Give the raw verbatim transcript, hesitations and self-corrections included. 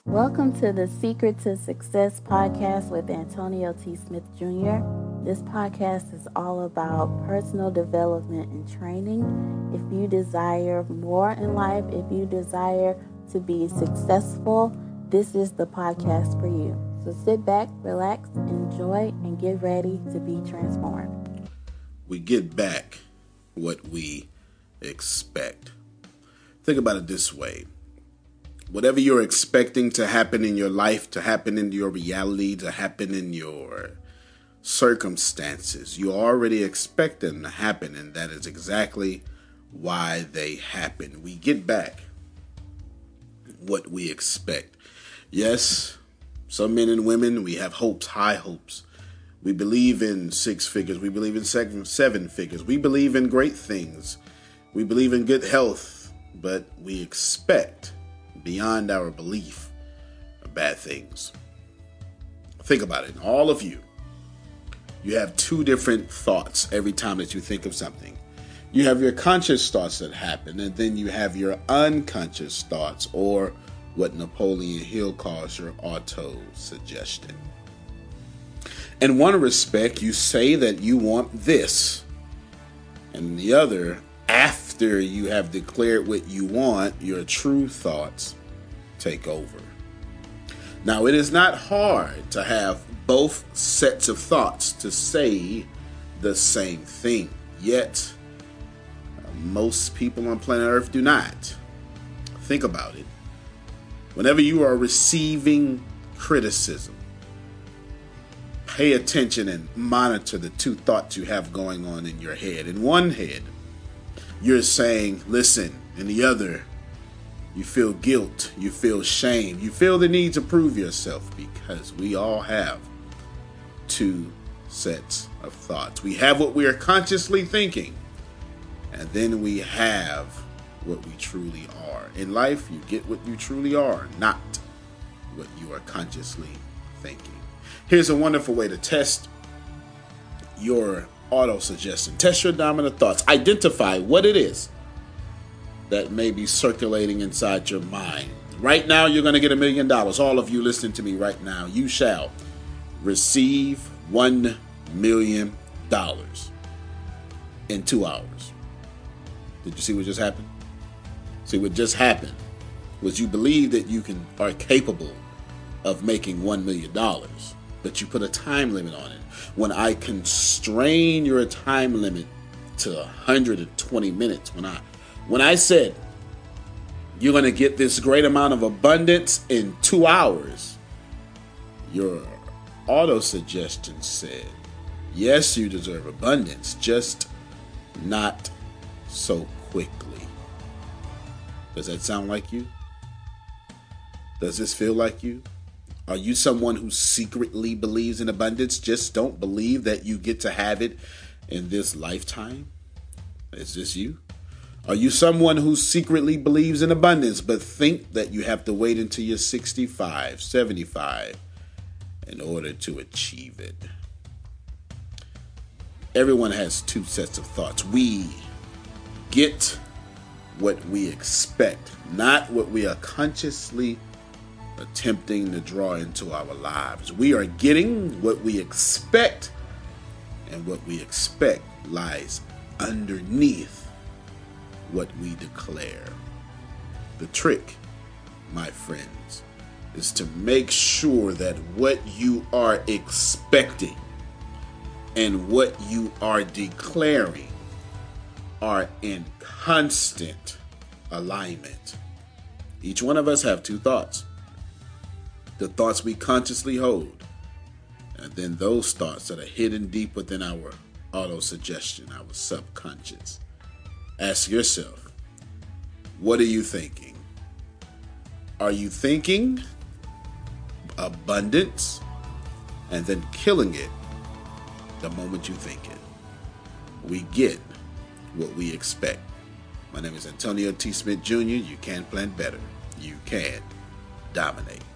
Welcome to the Secret to Success podcast with Antonio T. Smith Junior This podcast is all about personal development and training. If you desire more in life, if you desire to be successful, this is the podcast for you. So sit back, relax, enjoy, and get ready to be transformed. We get back what we expect. Think about it this way. Whatever you're expecting to happen in your life, to happen in your reality, to happen in your circumstances, you already expect them to happen, and that is exactly why they happen. We get back what we expect. Yes, some men and women, we have hopes, high hopes. We believe in six figures. We believe in seven, seven figures. We believe in great things. We believe in good health, but we expect beyond our belief of bad things. Think about it. All of you, you have two different thoughts every time that you think of something. You have your conscious thoughts that happen, and then you have your unconscious thoughts, or what Napoleon Hill calls your auto-suggestion. In one respect, you say that you want this, and in the other, after you have declared what you want, your true thoughts take over. Now, it is not hard to have both sets of thoughts to say the same thing, yet most people on planet Earth do not. Think about it. Whenever you are receiving criticism, pay attention and monitor the two thoughts you have going on in your head. In one head, you're saying, listen. In the other, you feel guilt, you feel shame, you feel the need to prove yourself, because we all have two sets of thoughts. We have what we are consciously thinking, and then we have what we truly are. In life, you get what you truly are, not what you are consciously thinking. Here's a wonderful way to test your auto-suggestion. Test your dominant thoughts. Identify what it is that may be circulating inside your mind. Right now, you're going to get a million dollars. All of you listening to me right now, you shall receive one million dollars in two hours. Did you see what just happened? See, what just happened was you believe that you can are capable of making one million dollars, but you put a time limit on it. When I constrain your time limit to one hundred twenty minutes, when I when I said you're going to get this great amount of abundance in two hours, your auto-suggestion said, yes, you deserve abundance, just not so quickly. Does that sound like you? Does this feel like you? Are you someone who secretly believes in abundance, just don't believe that you get to have it in this lifetime? Is this you? Are you someone who secretly believes in abundance, but think that you have to wait until you're sixty-five, seventy-five in order to achieve it? Everyone has two sets of thoughts. We get what we expect, not what we are consciously attempting to draw into our lives. We are getting what we expect, and what we expect lies underneath what we declare. The trick, my friends, is to make sure that what you are expecting and what you are declaring are in constant alignment. Each one of us have two thoughts. The thoughts we consciously hold, and then those thoughts that are hidden deep within our auto-suggestion, our subconscious. Ask yourself, what are you thinking? Are you thinking abundance and then killing it the moment you think it? We get what we expect. My name is Antonio T. Smith Junior You can plan better. You can dominate.